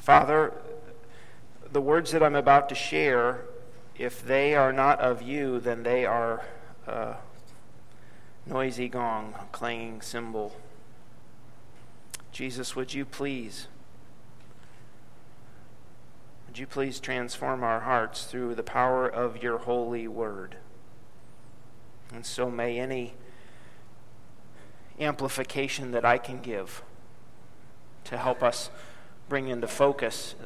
Father, the words that I'm about to share, if they are not of you, then they are a noisy gong, a clanging cymbal. Jesus, would you please transform our hearts through the power of your holy word? And so may any amplification that I can give to help us bring into focus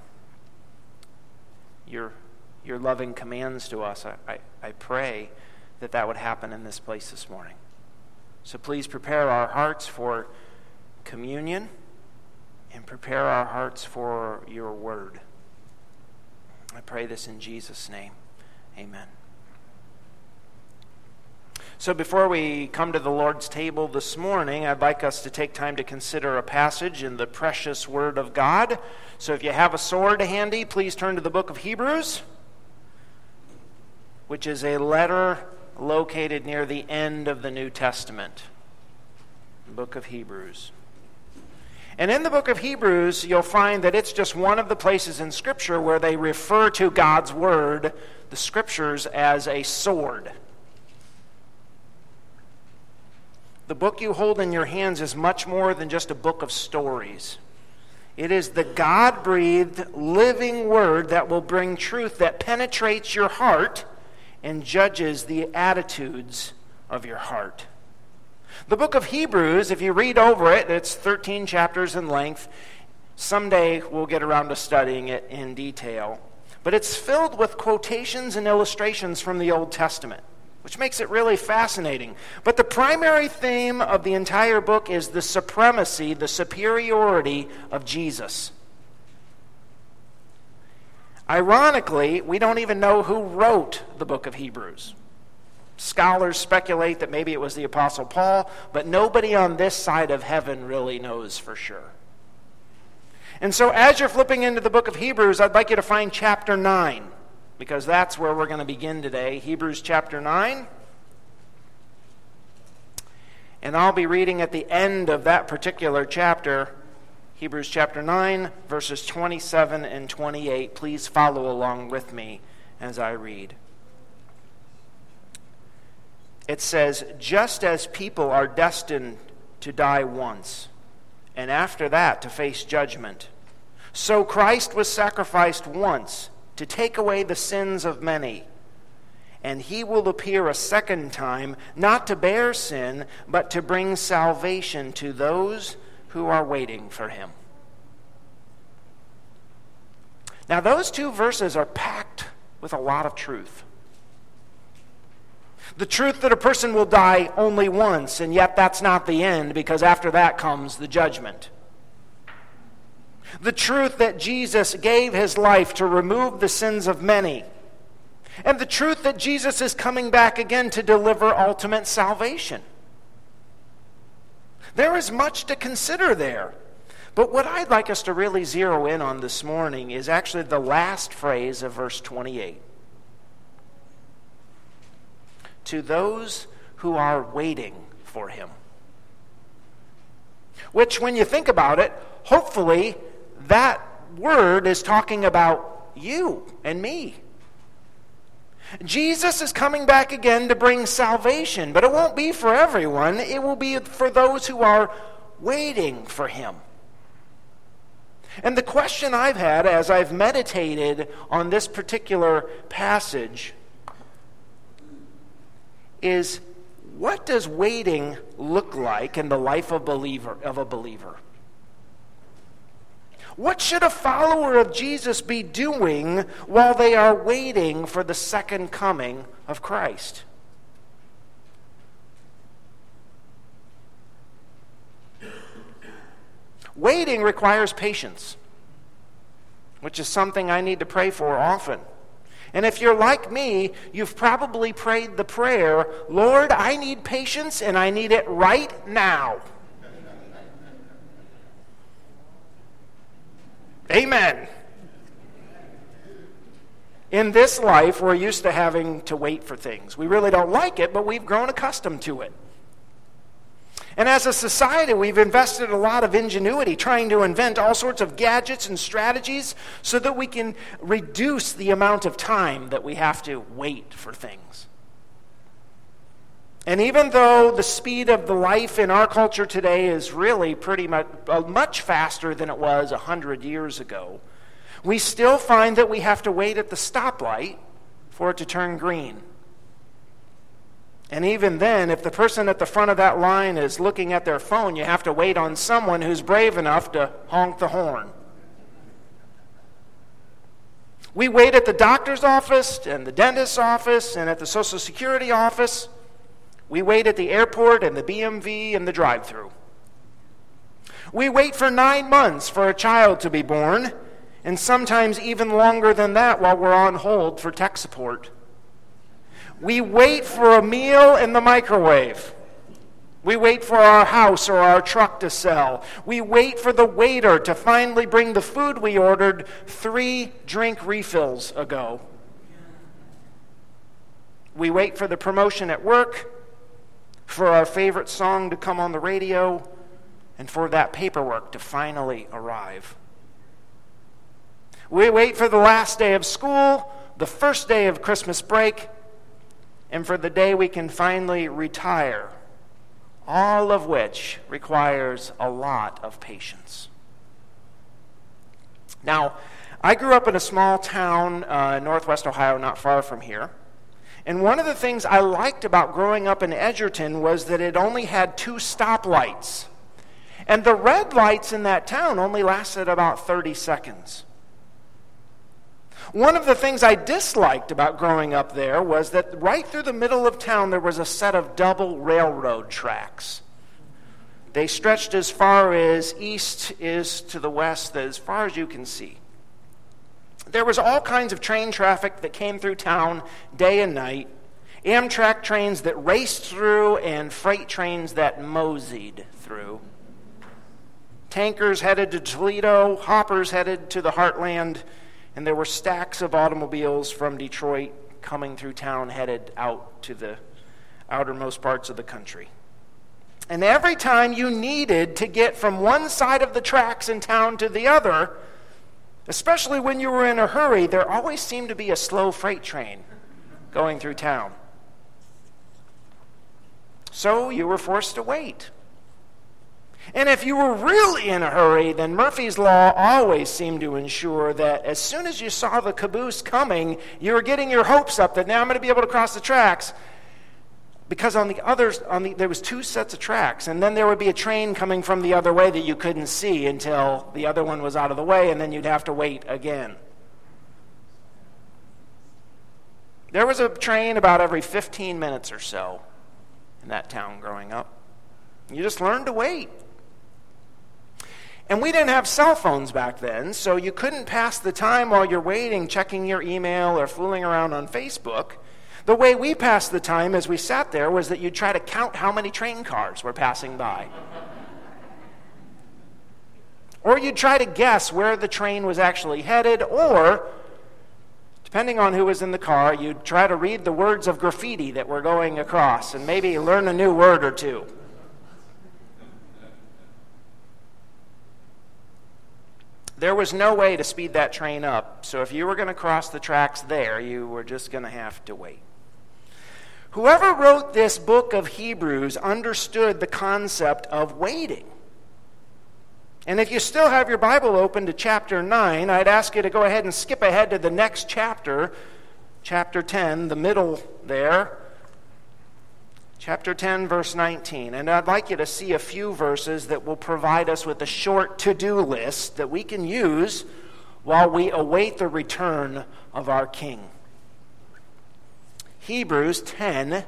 your loving commands to us, I pray that would happen in this place this morning. So please prepare our hearts for communion and prepare our hearts for your word. I pray this in Jesus' name. Amen. So before we come to the Lord's table this morning, I'd like us to take time to consider a passage in the precious Word of God. So if you have a sword handy, please turn to the book of Hebrews, which is a letter located near the end of the New Testament. The book of Hebrews. And in the book of Hebrews, you'll find that it's just one of the places in Scripture where they refer to God's Word, the Scriptures, as a sword. The book you hold in your hands is much more than just a book of stories. It is the God-breathed, living Word that will bring truth that penetrates your heart and judges the attitudes of your heart. The book of Hebrews, if you read over it, it's 13 chapters in length. Someday we'll get around to studying it in detail. But it's filled with quotations and illustrations from the Old Testament, which makes it really fascinating. But the primary theme of the entire book is the supremacy, the superiority of Jesus. Ironically, we don't even know who wrote the book of Hebrews. Scholars speculate that maybe it was the Apostle Paul, but nobody on this side of heaven really knows for sure. And so as you're flipping into the book of Hebrews, I'd like you to find chapter 9. Because that's where we're going to begin today, Hebrews chapter 9. And I'll be reading at the end of that particular chapter, Hebrews chapter 9, verses 27 and 28. Please follow along with me as I read. It says, "Just as people are destined to die once, and after that to face judgment, so Christ was sacrificed once to take away the sins of many. And he will appear a second time, not to bear sin, but to bring salvation to those who are waiting for him." Now, those two verses are packed with a lot of truth. The truth that a person will die only once, and yet that's not the end, because after that comes the judgment. The truth that Jesus gave his life to remove the sins of many. And the truth that Jesus is coming back again to deliver ultimate salvation. There is much to consider there. But what I'd like us to really zero in on this morning is actually the last phrase of verse 28. To those who are waiting for him. Which, when you think about it, hopefully that word is talking about you and me. Jesus is coming back again to bring salvation, but it won't be for everyone. It will be for those who are waiting for him. And the question I've had as I've meditated on this particular passage is, what does waiting look like in the life of a believer? What should a follower of Jesus be doing while they are waiting for the second coming of Christ? Waiting requires patience, which is something I need to pray for often. And if you're like me, you've probably prayed the prayer, "Lord, I need patience and I need it right now." Amen. In this life, we're used to having to wait for things. We really don't like it, but we've grown accustomed to it. And as a society, we've invested a lot of ingenuity trying to invent all sorts of gadgets and strategies so that we can reduce the amount of time that we have to wait for things. And even though the speed of the life in our culture today is really pretty much faster than it was 100 years ago, we still find that we have to wait at the stoplight for it to turn green. And even then, if the person at the front of that line is looking at their phone, you have to wait on someone who's brave enough to honk the horn. We wait at the doctor's office and the dentist's office and at the Social Security office. We wait at the airport and the BMV and the drive-thru. We wait for 9 months for a child to be born, and sometimes even longer than that while we're on hold for tech support. We wait for a meal in the microwave. We wait for our house or our truck to sell. We wait for the waiter to finally bring the food we ordered 3 drink refills ago. We wait for the promotion at work, for our favorite song to come on the radio, and for that paperwork to finally arrive. We wait for the last day of school, the first day of Christmas break, and for the day we can finally retire, all of which requires a lot of patience. Now, I grew up in a small town in northwest Ohio, not far from here. And one of the things I liked about growing up in Edgerton was that it only had 2 stoplights. And the red lights in that town only lasted about 30 seconds. One of the things I disliked about growing up there was that right through the middle of town there was a set of double railroad tracks. They stretched as far as east is to the west, as far as you can see. There was all kinds of train traffic that came through town day and night. Amtrak trains that raced through and freight trains that moseyed through. Tankers headed to Toledo, hoppers headed to the heartland, and there were stacks of automobiles from Detroit coming through town headed out to the outermost parts of the country. And every time you needed to get from one side of the tracks in town to the other, especially when you were in a hurry, there always seemed to be a slow freight train going through town. So you were forced to wait. And if you were really in a hurry, then Murphy's Law always seemed to ensure that as soon as you saw the caboose coming, you were getting your hopes up that now I'm going to be able to cross the tracks. Because on the others, there was 2 sets of tracks, and then there would be a train coming from the other way that you couldn't see until the other one was out of the way, and then you'd have to wait again. There was a train about every 15 minutes or so in that town growing up. You just learned to wait. And we didn't have cell phones back then, so you couldn't pass the time while you're waiting, checking your email or fooling around on Facebook. The way we passed the time as we sat there was that you'd try to count how many train cars were passing by. Or you'd try to guess where the train was actually headed, or, depending on who was in the car, you'd try to read the words of graffiti that were going across and maybe learn a new word or 2. There was no way to speed that train up, so if you were going to cross the tracks there, you were just going to have to wait. Whoever wrote this book of Hebrews understood the concept of waiting. And if you still have your Bible open to chapter 9, I'd ask you to go ahead and skip ahead to the next chapter, chapter 10, the middle there. Chapter 10, verse 19. And I'd like you to see a few verses that will provide us with a short to-do list that we can use while we await the return of our King. Hebrews 10,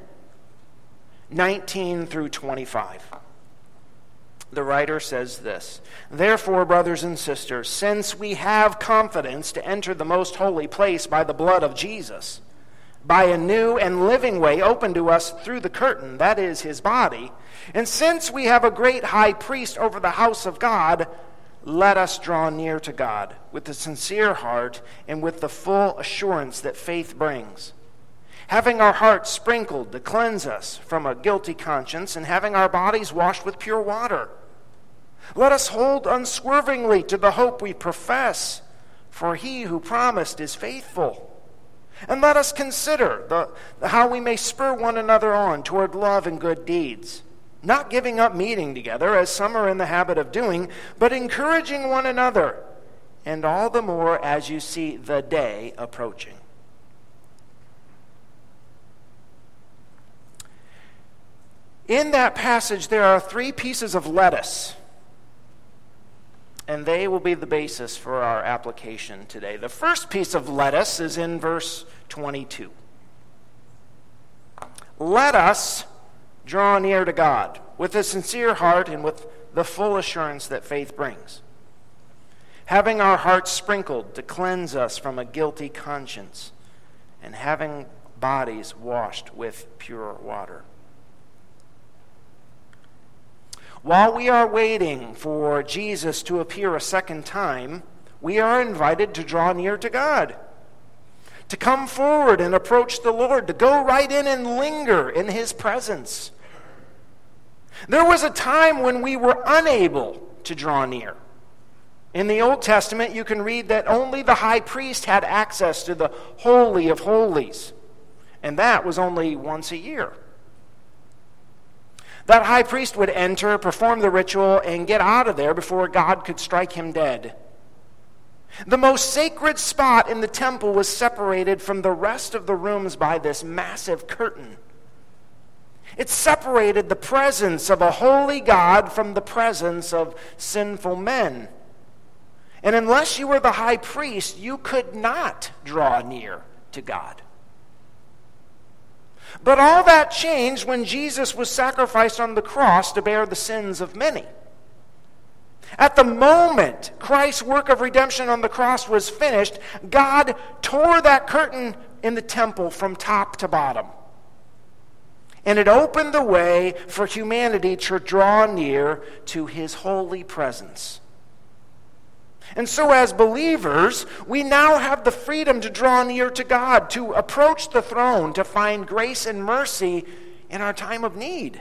19 through 25. The writer says this: "Therefore, brothers and sisters, since we have confidence to enter the most holy place by the blood of Jesus, by a new and living way open to us through the curtain, that is, his body, and since we have a great high priest over the house of God, let us draw near to God with a sincere heart and with the full assurance that faith brings, having our hearts sprinkled to cleanse us from a guilty conscience, and having our bodies washed with pure water. Let us hold unswervingly to the hope we profess, for he who promised is faithful. And let us consider how we may spur one another on toward love and good deeds, not giving up meeting together, as some are in the habit of doing, but encouraging one another, and all the more as you see the day approaching. In that passage, there are 3 pieces of lettuce, and they will be the basis for our application today. The first piece of lettuce is in verse 22. Let us draw near to God with a sincere heart and with the full assurance that faith brings, having our hearts sprinkled to cleanse us from a guilty conscience, and having bodies washed with pure water. While we are waiting for Jesus to appear a second time, we are invited to draw near to God, to come forward and approach the Lord, to go right in and linger in his presence. There was a time when we were unable to draw near. In the Old Testament, you can read that only the high priest had access to the Holy of Holies, and that was only once a year. That high priest would enter, perform the ritual, and get out of there before God could strike him dead. The most sacred spot in the temple was separated from the rest of the rooms by this massive curtain. It separated the presence of a holy God from the presence of sinful men. And unless you were the high priest, you could not draw near to God. But all that changed when Jesus was sacrificed on the cross to bear the sins of many. At the moment Christ's work of redemption on the cross was finished, God tore that curtain in the temple from top to bottom. And it opened the way for humanity to draw near to his holy presence. And so as believers, we now have the freedom to draw near to God, to approach the throne, to find grace and mercy in our time of need.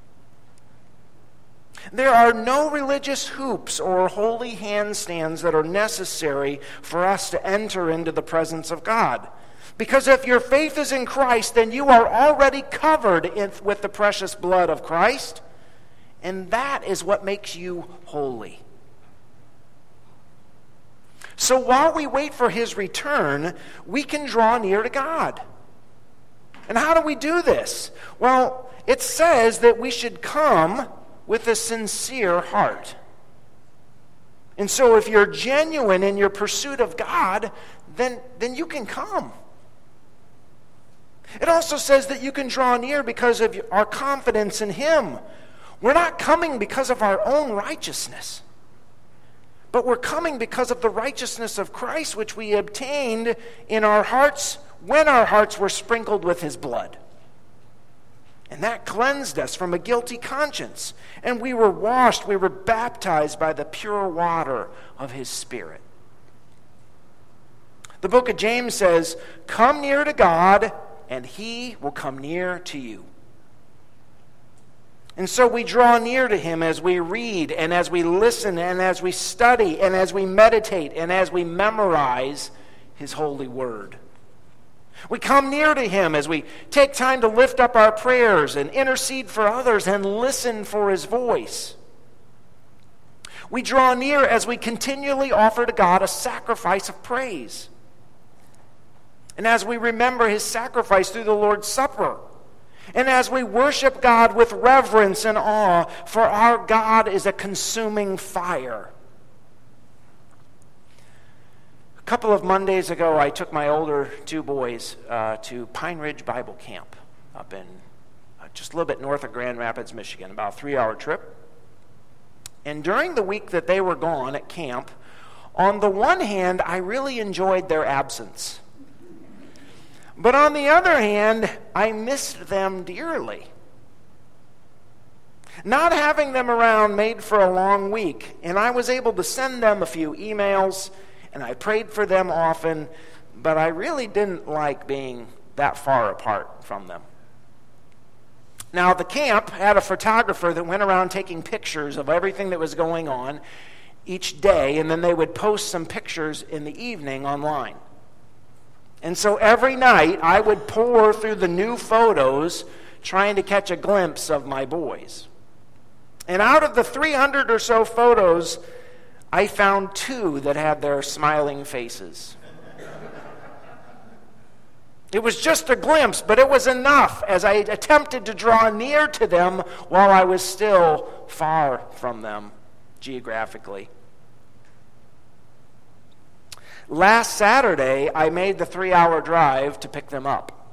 There are no religious hoops or holy handstands that are necessary for us to enter into the presence of God. Because if your faith is in Christ, then you are already covered with the precious blood of Christ, and that is what makes you holy. So while we wait for his return, we can draw near to God. And how do we do this? Well, it says that we should come with a sincere heart. And so if you're genuine in your pursuit of God, then you can come. It also says that you can draw near because of our confidence in him. We're not coming because of our own righteousness, but we're coming because of the righteousness of Christ, which we obtained in our hearts when our hearts were sprinkled with his blood. And that cleansed us from a guilty conscience. And we were washed, we were baptized by the pure water of his Spirit. The book of James says, "Come near to God, and he will come near to you." And so we draw near to him as we read and as we listen and as we study and as we meditate and as we memorize his holy word. We come near to him as we take time to lift up our prayers and intercede for others and listen for his voice. We draw near as we continually offer to God a sacrifice of praise. And as we remember his sacrifice through the Lord's Supper. And as we worship God with reverence and awe, for our God is a consuming fire. A couple of Mondays ago, I took my older 2 boys to Pine Ridge Bible Camp up in just a little bit north of Grand Rapids, Michigan, about a 3-hour trip. And during the week that they were gone at camp, on the one hand, I really enjoyed their absence. But on the other hand, I missed them dearly. Not having them around made for a long week, and I was able to send them a few emails, and I prayed for them often, but I really didn't like being that far apart from them. Now, the camp had a photographer that went around taking pictures of everything that was going on each day, and then they would post some pictures in the evening online. And so every night, I would pore through the new photos trying to catch a glimpse of my boys. And out of the 300 or so photos, I found 2 that had their smiling faces. It was just a glimpse, but it was enough as I attempted to draw near to them while I was still far from them geographically. Last Saturday, I made the 3-hour drive to pick them up.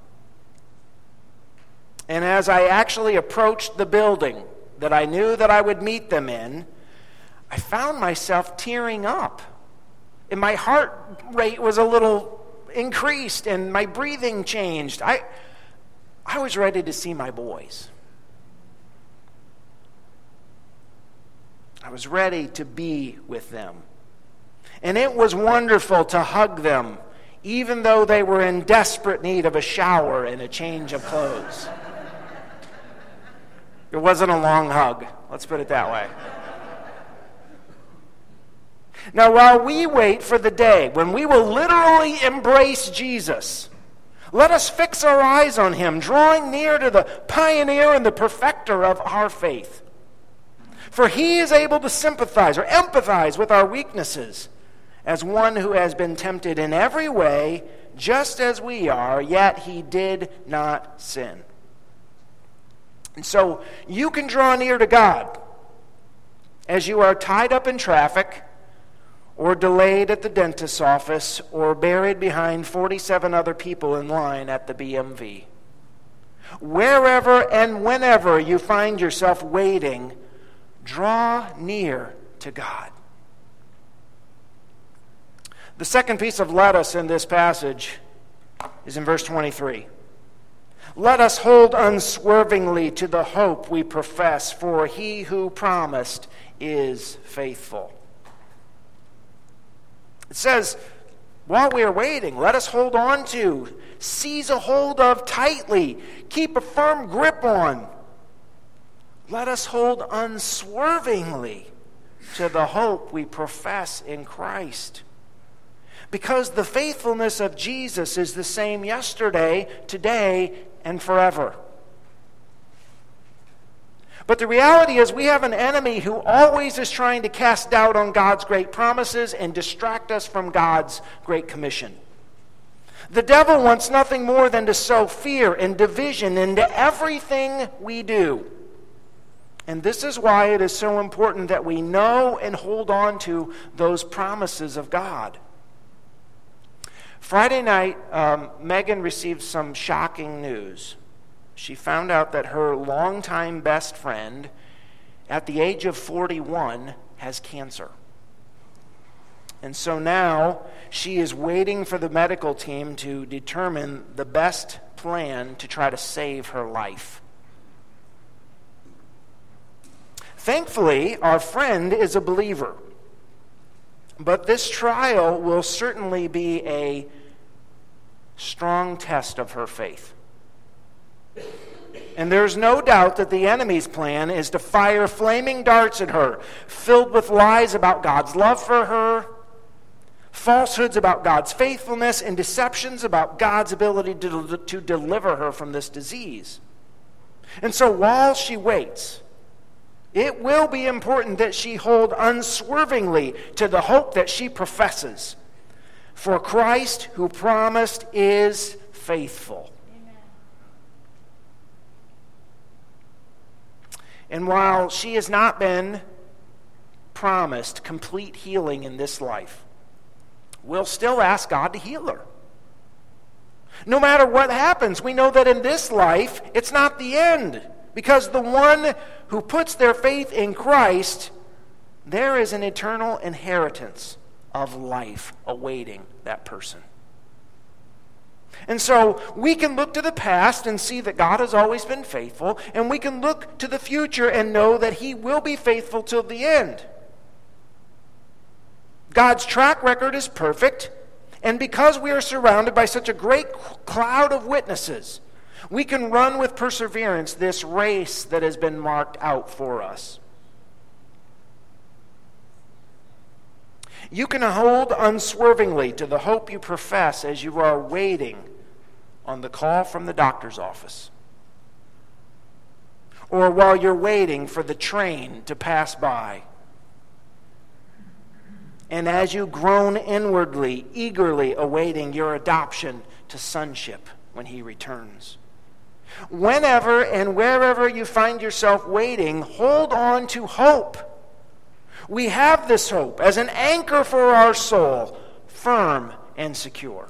And as I actually approached the building that I knew that I would meet them in, I found myself tearing up. And my heart rate was a little increased and my breathing changed. I was ready to see my boys. I was ready to be with them. And it was wonderful to hug them, even though they were in desperate need of a shower and a change of clothes. It wasn't a long hug, let's put it that way. Now, while we wait for the day when we will literally embrace Jesus, let us fix our eyes on him, drawing near to the pioneer and the perfecter of our faith. For he is able to sympathize or empathize with our weaknesses, as one who has been tempted in every way, just as we are, yet he did not sin. And so you can draw near to God as you are tied up in traffic, or delayed at the dentist's office, or buried behind 47 other people in line at the BMV. Wherever and whenever you find yourself waiting, draw near to God. The second piece of let us in this passage is in verse 23. Let us hold unswervingly to the hope we profess, for he who promised is faithful. It says, while we are waiting, let us hold on to, seize a hold of tightly, keep a firm grip on. Let us hold unswervingly to the hope we profess in Christ. Because the faithfulness of Jesus is the same yesterday, today, and forever. But the reality is we have an enemy who always is trying to cast doubt on God's great promises and distract us from God's great commission. The devil wants nothing more than to sow fear and division into everything we do. And this is why it is so important that we know and hold on to those promises of God. Friday night, Megan received some shocking news. She found out that her longtime best friend, at the age of 41, has cancer. And so now she is waiting for the medical team to determine the best plan to try to save her life. Thankfully, our friend is a believer. But this trial will certainly be a strong test of her faith. And there's no doubt that the enemy's plan is to fire flaming darts at her, filled with lies about God's love for her, falsehoods about God's faithfulness, and deceptions about God's ability to deliver her from this disease. And so while she waits, it will be important that she hold unswervingly to the hope that she professes. For Christ, who promised, is faithful. Amen. And while she has not been promised complete healing in this life, we'll still ask God to heal her. No matter what happens, we know that in this life, it's not the end. Because the one who puts their faith in Christ, there is an eternal inheritance of life awaiting that person. And so we can look to the past and see that God has always been faithful, and we can look to the future and know that he will be faithful till the end. God's track record is perfect, And because we are surrounded by such a great cloud of witnesses, we can run with perseverance this race that has been marked out for us. You can hold unswervingly to the hope you profess as you are waiting on the call from the doctor's office, or while you're waiting for the train to pass by. And as you groan inwardly, eagerly awaiting your adoption to sonship when he returns. Whenever and wherever you find yourself waiting, hold on to hope. We have this hope as an anchor for our soul, firm and secure.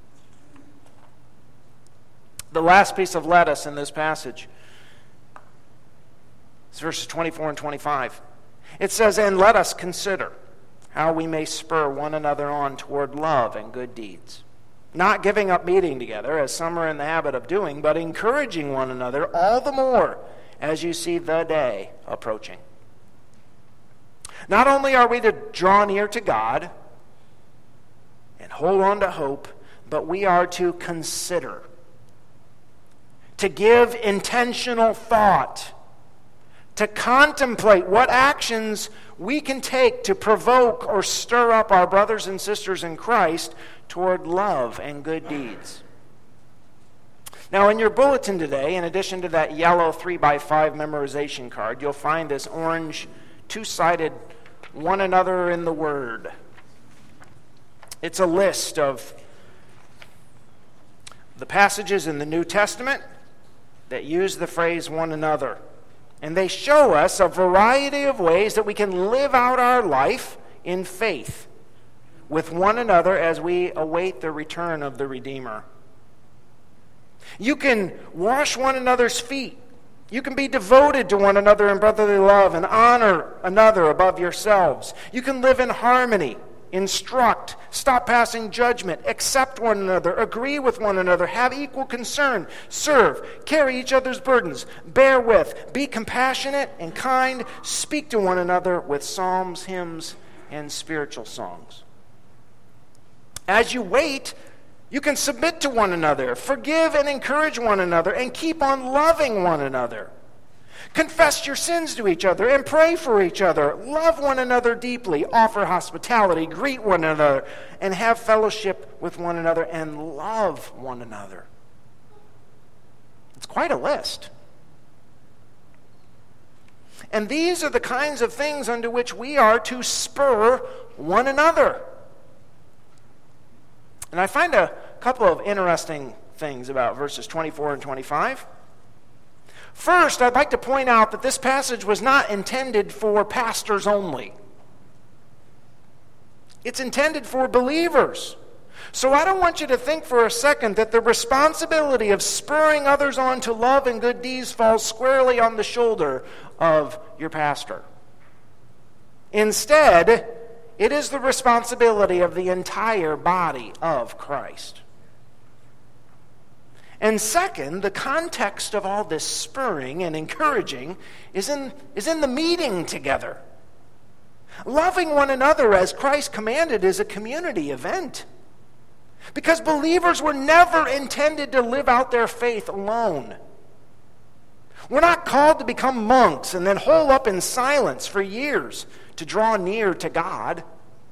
The last piece of lettuce in this passage is verses 24 and 25. It says, "And let us consider how we may spur one another on toward love and good deeds, not giving up meeting together, as some are in the habit of doing, but encouraging one another all the more as you see the day approaching." Not only are we to draw near to God and hold on to hope, but we are to consider, to give intentional thought, to contemplate what actions we can take to provoke or stir up our brothers and sisters in Christ toward love and good deeds. Now, in your bulletin today, in addition to that yellow 3x5 memorization card, you'll find this orange two-sided one another in the Word. It's a list of the passages in the New Testament that use the phrase one another. And they show us a variety of ways that we can live out our life in faith with one another as we await the return of the Redeemer. You can wash one another's feet. You can be devoted to one another in brotherly love and honor another above yourselves. You can live in harmony, instruct, stop passing judgment, accept one another, agree with one another, have equal concern, serve, carry each other's burdens, bear with, be compassionate and kind, speak to one another with psalms, hymns, and spiritual songs. As you wait, you can submit to one another, forgive and encourage one another, and keep on loving one another. Confess your sins to each other and pray for each other. Love one another deeply, offer hospitality, greet one another, and have fellowship with one another and love one another. It's quite a list. And these are the kinds of things unto which we are to spur one another. And I find a couple of interesting things about verses 24 and 25. First, I'd like to point out that this passage was not intended for pastors only. It's intended for believers. So I don't want you to think for a second that the responsibility of spurring others on to love and good deeds falls squarely on the shoulder of your pastor. Instead, it is the responsibility of the entire body of Christ. And second, the context of all this spurring and encouraging is in the meeting together. Loving one another as Christ commanded is a community event. Because believers were never intended to live out their faith alone. We're not called to become monks and then hole up in silence for years to draw near to God.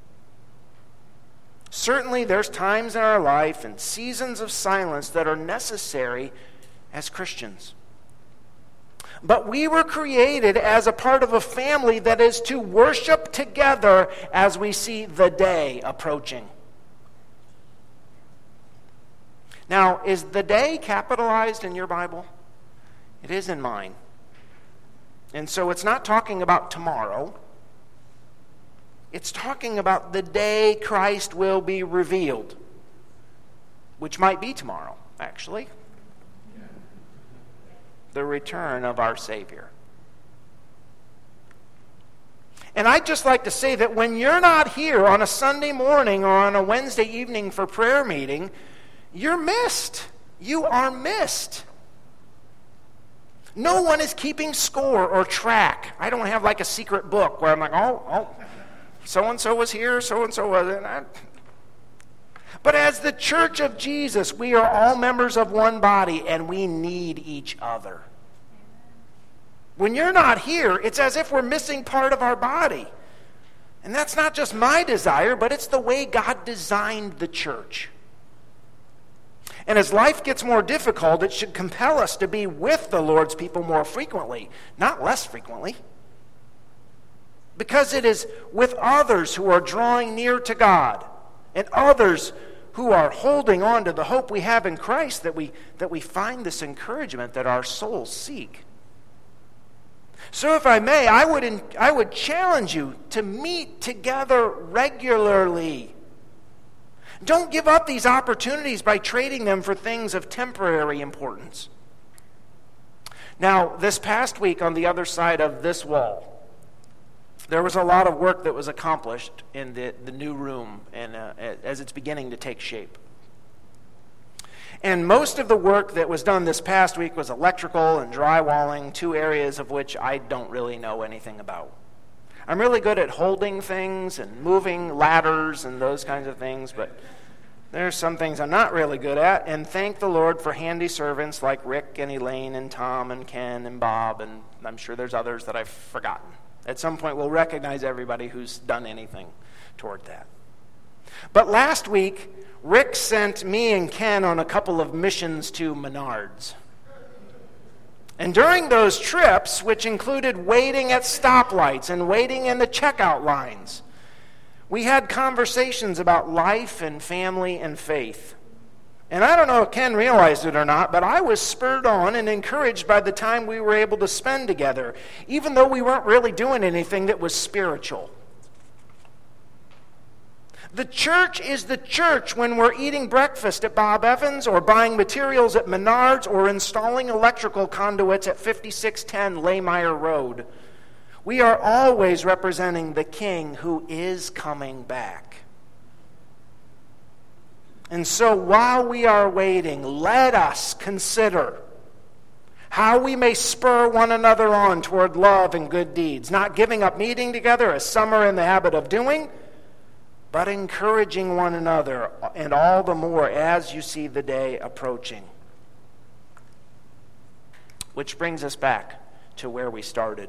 Certainly there's times in our life and seasons of silence that are necessary as Christians. But we were created as a part of a family that is to worship together as we see the day approaching. Now, is the day capitalized in your Bible? It is in mine. And so it's not talking about tomorrow. It's talking about the day Christ will be revealed, which might be tomorrow, actually. The return of our Savior. And I'd just like to say that when you're not here on a Sunday morning or on a Wednesday evening for prayer meeting, you're missed. You are missed. No one is keeping score or track. I don't have like a secret book where I'm like, oh, so-and-so was here, so-and-so wasn't. But as the church of Jesus, we are all members of one body, and we need each other. When you're not here, it's as if we're missing part of our body. And that's not just my desire, but it's the way God designed the church. And as life gets more difficult, it should compel us to be with the Lord's people more frequently, not less frequently. Because it is with others who are drawing near to God and others who are holding on to the hope we have in Christ that we find this encouragement that our souls seek. So if I may, I would challenge you to meet together regularly. Don't give up these opportunities by trading them for things of temporary importance. Now, this past week on the other side of this wall, there was a lot of work that was accomplished in the new room and as it's beginning to take shape. And most of the work that was done this past week was electrical and drywalling, two areas of which I don't really know anything about. I'm really good at holding things and moving ladders and those kinds of things, but there's some things I'm not really good at, and thank the Lord for handy servants like Rick and Elaine and Tom and Ken and Bob, and I'm sure there's others that I've forgotten. At some point, we'll recognize everybody who's done anything toward that. But last week, Rick sent me and Ken on a couple of missions to Menards. And during those trips, which included waiting at stoplights and waiting in the checkout lines, we had conversations about life and family and faith. And I don't know if Ken realized it or not, but I was spurred on and encouraged by the time we were able to spend together, even though we weren't really doing anything that was spiritual. The church is the church when we're eating breakfast at Bob Evans or buying materials at Menards or installing electrical conduits at 5610 Laymeyer Road. We are always representing the King who is coming back. And so while we are waiting, let us consider how we may spur one another on toward love and good deeds, not giving up meeting together as some are in the habit of doing, but encouraging one another, and all the more as you see the day approaching. Which brings us back to where we started.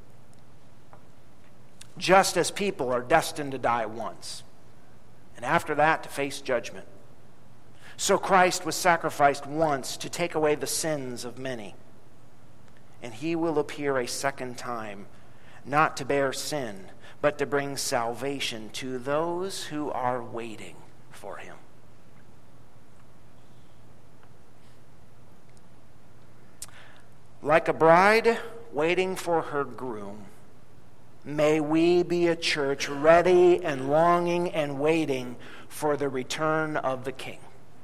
Just as people are destined to die once, and after that to face judgment, so Christ was sacrificed once to take away the sins of many. And he will appear a second time, not to bear sin, but to bring salvation to those who are waiting for him. Like a bride waiting for her groom, may we be a church ready and longing and waiting for the return of the King.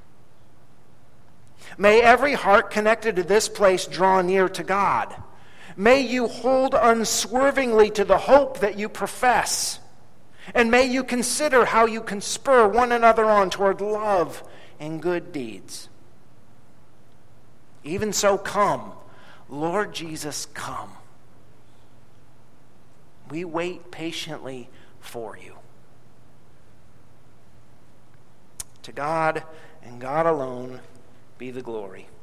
May every heart connected to this place draw near to God. May you hold unswervingly to the hope that you profess. And may you consider how you can spur one another on toward love and good deeds. Even so, come, Lord Jesus, come. We wait patiently for you. To God and God alone be the glory.